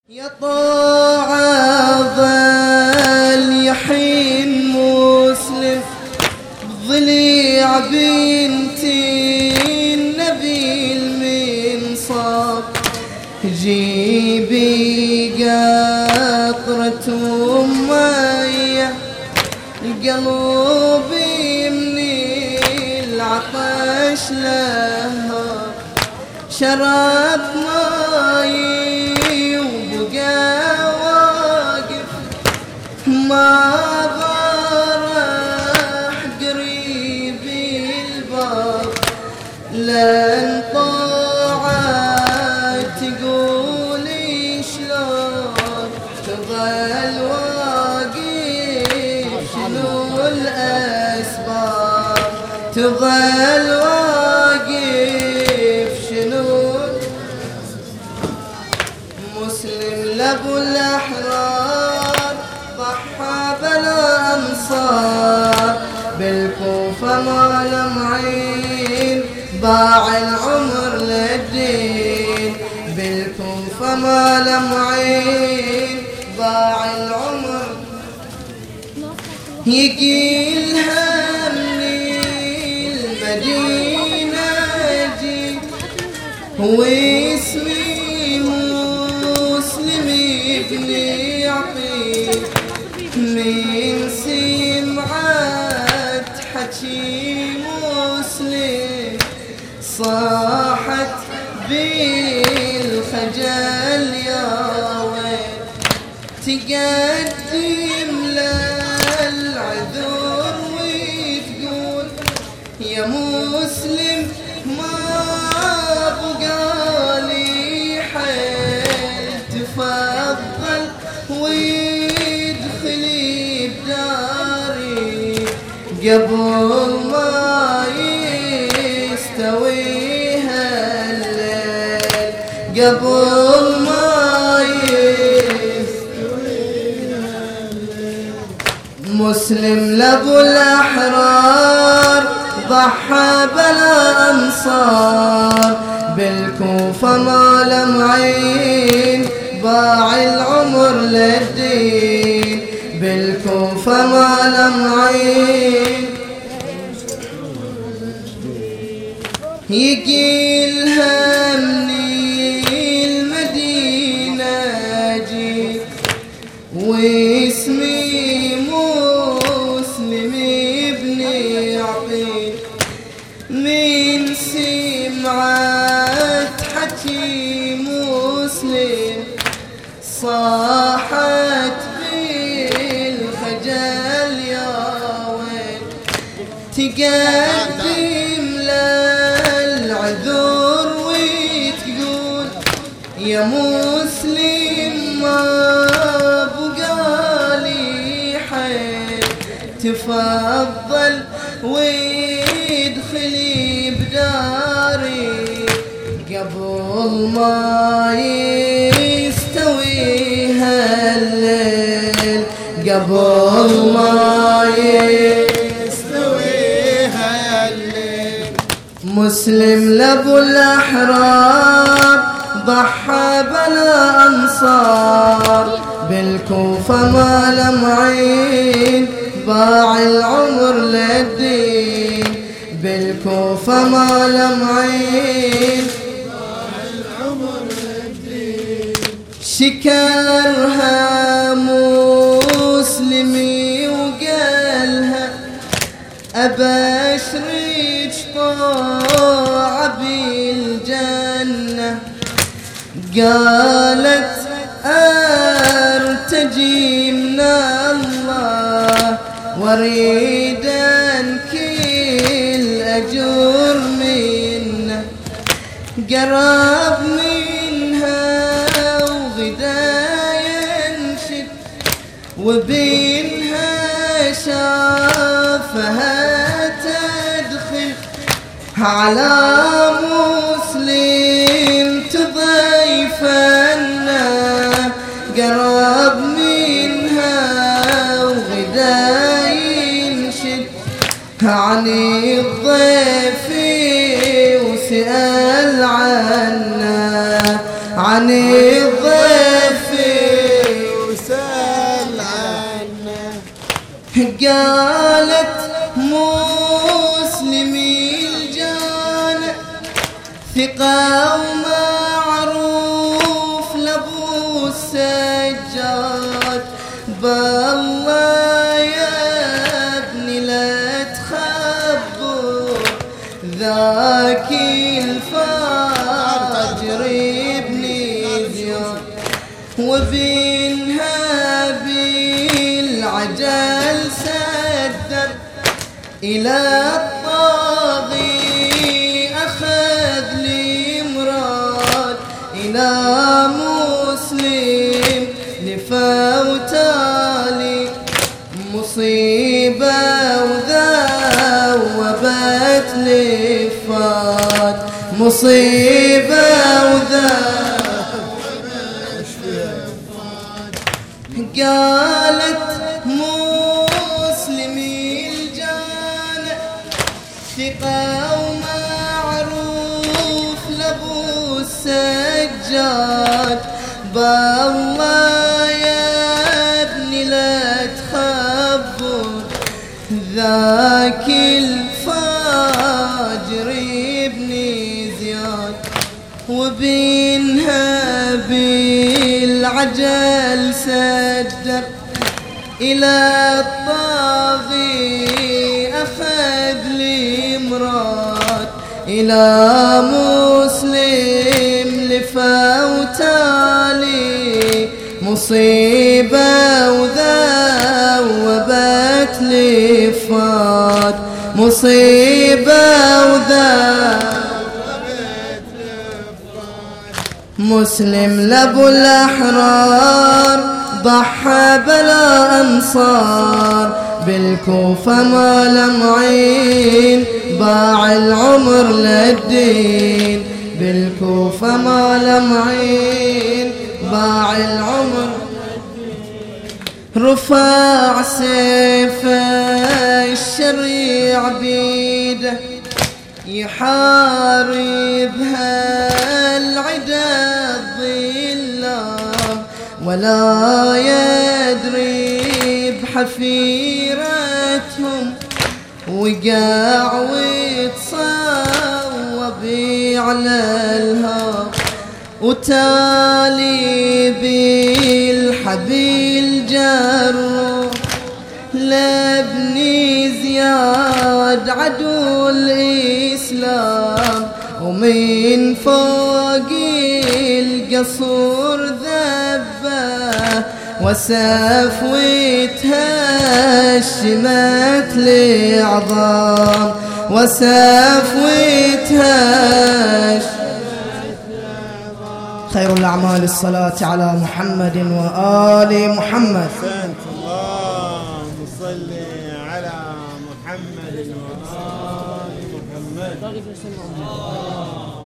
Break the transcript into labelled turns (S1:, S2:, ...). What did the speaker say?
S1: يا طاعة ظل يحين مسلم بضليع بنتي النبي المنصاب، جيبي قطرة مية قلبي من العطش لها، شرب ماي ما برح قريب الباب، لن طاعت تقولي شلون تظل واقف، شنو الأسباب تظل واقف، شنو مسلم لابو الأحرار ضحى بلا أنصار، بالكوفة ما له معين باع العمر للدين، بالكوفة ما له معين باع العمر، يقيلها من المدينة جيت واسمي مسلم ابن يعقيل، من سمعت حكي مسلم صاحت بالخجل يا ويل، تقدم للعذر وتقول يا مسلم ما بقالي حيل، تفضل ويدخلي بداري قبل ما يستوي هالليل، قبل ما يستوي هالليل. مسلم لابو الأحرار ضحى بلا أنصار، بالكوفة ما له معين باع العمر للدين، بالكوفة ما له معين يقيلها من المدينة جيت واسمي مسلم ابن يعقيل، من سمعت حكي مسلم صاحت بالخجل يا ويل، تقدم للعذر وتقول يا مسلم ما بقالي حيل، تفضل وادخلي بداري قبل ما يستوي هالليل، قبل ما يستوي هالليل. مسلم لابو الأحرار ضحى بلا أنصار، بالكوفة ما له معين باع العمر للدين، بالكوفة ما له معين باع العمر للدين، شكرها مسلمي وقالها أبشرك طاعة بالجنة، قالت أرتجي من الله واريد كل أجر منه، قرب منها وغدا ينشد وبينها شافها تدخل على مسلم تضيفنا، قرب منها وغدا ينشد عن الضيف وسأل عنا، عن الضيف السجاد. بالله يا ابني لا تخبر ذاك الفاجر ابن زياد، وبينها بالعجل سدر إلى الطاغي أخذ لي مراد، إلى مسلم لفوتالي مصيبة وذوبت لفات، مصيبة وذوبت لفات. قالت مسلمي الجانع ثقة ومعروف لابو السجاد. بالله يا ابني لا تخبر ذاك الفاجر ابن زياد، وبينها بالعجل سدر إلى الطاغي أخذ لي مراد، إلى مسلم لفوتالي مصيبة وذوبت لفات، مصيبة وذوبت لفات. مسلم لابو الأحرار ضحى بلا أنصار، بالكوفة ما لمعين باع العمر للدين، بالكوفة ما لمعين باع العمر. رفع سيف الشريع بيده يحاربها العدا الظلام، ولا يدري بحفيرتهم وقع وتصوب على الهام، وتالي بالحبيل جروح لابني زياد عدو الإسلام، ومن فوق القصور ذبه وسفوتها الشمت لعظام، وسفوتها. خير الأعمال الصلاة على محمد وآل محمد.
S2: اللهم صل على محمد وآل محمد.